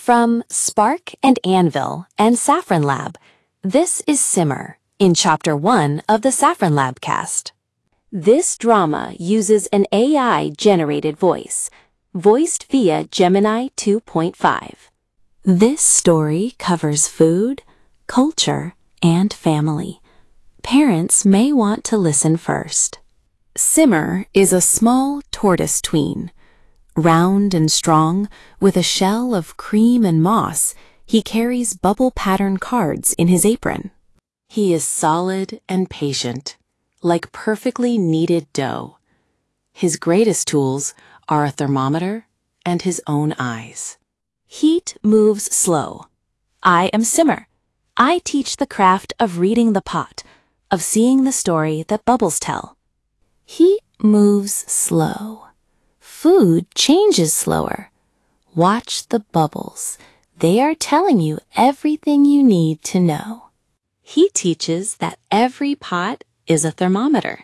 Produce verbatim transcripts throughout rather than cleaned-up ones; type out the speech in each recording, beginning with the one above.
From Spark and Anvil and Saffron Lab, this is Simmer in Chapter one of the Saffron Lab cast. This drama uses an A I-generated voice, voiced via Gemini two point five. This story covers food, culture, and family. Parents may want to listen first. Simmer is a small tortoise tween. Round and strong, with a shell of cream and moss, he carries bubble pattern cards in his apron. He is solid and patient, like perfectly kneaded dough. His greatest tools are a thermometer and his own eyes. Heat moves slow. I am Simmer. I teach the craft of reading the pot, of seeing the story that bubbles tell. Heat moves slow. Food changes slower. Watch the bubbles. They are telling you everything you need to know. He teaches that every pot is a thermometer.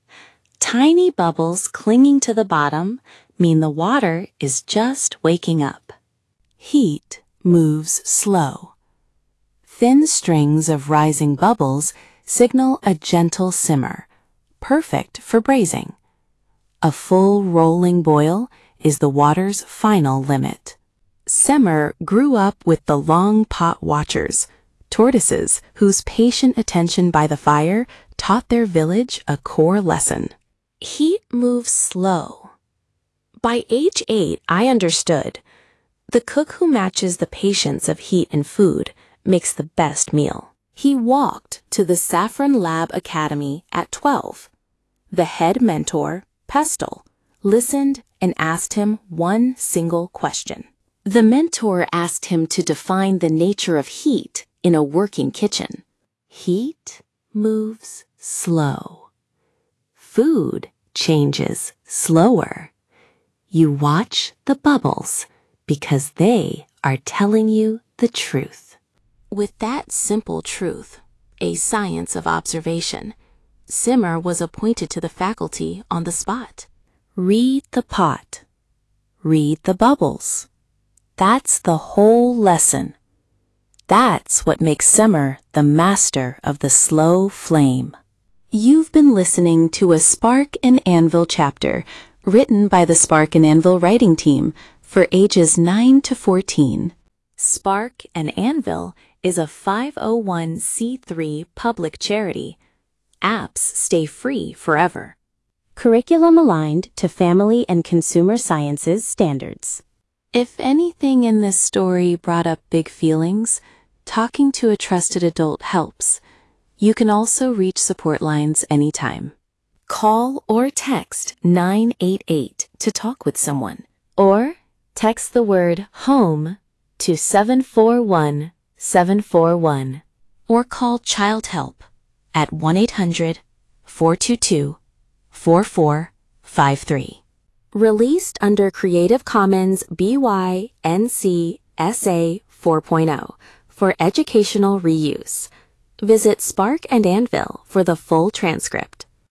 Tiny bubbles clinging to the bottom mean the water is just waking up. Heat moves slow. Thin strings of rising bubbles signal a gentle simmer, perfect for braising. A full rolling boil is the water's final limit. Simmer grew up with the long pot watchers, tortoises whose patient attention by the fire taught their village a core lesson. Heat moves slow. By age eight, I understood. The cook who matches the patience of heat and food makes the best meal. He walked to the Saffron Lab Academy at twelve. The head mentor, Pestle, listened and asked him one single question. The mentor asked him to define the nature of heat in a working kitchen. Heat moves slow. Food changes slower. You watch the bubbles because they are telling you the truth. With that simple truth, a science of observation, Simmer was appointed to the faculty on the spot. Read the pot. Read the bubbles. That's the whole lesson. That's what makes Simmer the master of the slow flame. You've been listening to a Spark and Anvil chapter written by the Spark and Anvil writing team for ages nine to fourteen. Spark and Anvil is a five oh one c three public charity. Apps stay free forever. Curriculum aligned to family and consumer sciences standards. If anything in this story brought up big feelings, talking to a trusted adult helps. You can also reach support lines anytime. Call or text nine eight eight to talk with someone, or text the word HOME to seven four one seven four one, or call Child Help at one eight hundred four two two four four five three. Released under Creative Commons B Y N C S A four point oh for educational reuse. Visit Spark and Anvil for the full transcript.